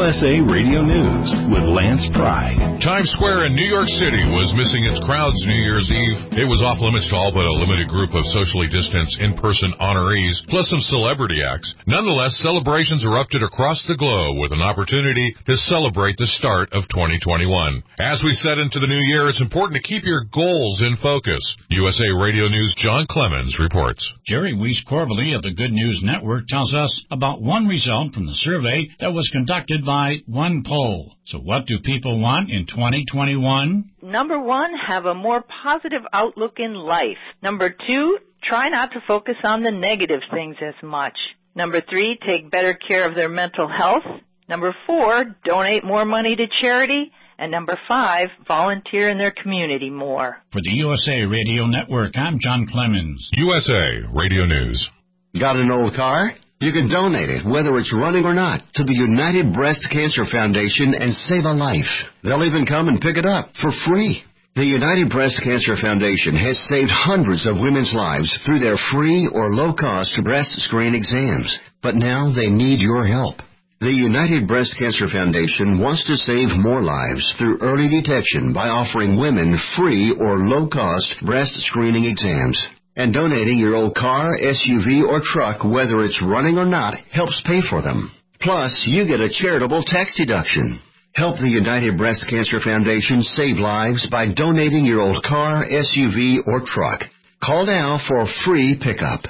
USA Radio News with Lance Pry. Times Square in New York City was missing its crowds New Year's Eve. It was off limits to all but a limited group of socially distanced in-person honorees, plus some celebrity acts. Nonetheless, celebrations erupted across the globe with an opportunity to celebrate the start of 2021. As we set into the new year, it's important to keep your goals in focus. USA Radio News' John Clemens reports. Jerry Weiss-Corbally of the Good News Network tells us about one result from the survey that was conducted by one poll. So what do people want in 2021? Number 1, have a more positive outlook in life. Number 2, try not to focus on the negative things as much. Number 3, take better care of their mental health. Number 4, donate more money to charity. And number 5, volunteer in their community more. For the USA Radio Network, I'm John Clemens. USA Radio News. Got an old car? You can donate it, whether it's running or not, to the United Breast Cancer Foundation and save a life. They'll even come and pick it up for free. The United Breast Cancer Foundation has saved hundreds of women's lives through their free or low-cost breast screen exams. But now they need your help. The United Breast Cancer Foundation wants to save more lives through early detection by offering women free or low-cost breast screening exams. And donating your old car, SUV, or truck, whether it's running or not, helps pay for them. Plus, you get a charitable tax deduction. Help the United Breast Cancer Foundation save lives by donating your old car, SUV, or truck. Call now for a free pickup.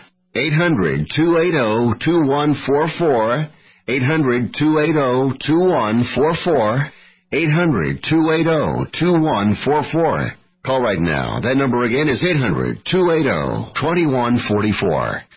800-280-2144. 800-280-2144. 800-280-2144. Call right now. That number again is 800-280-2144.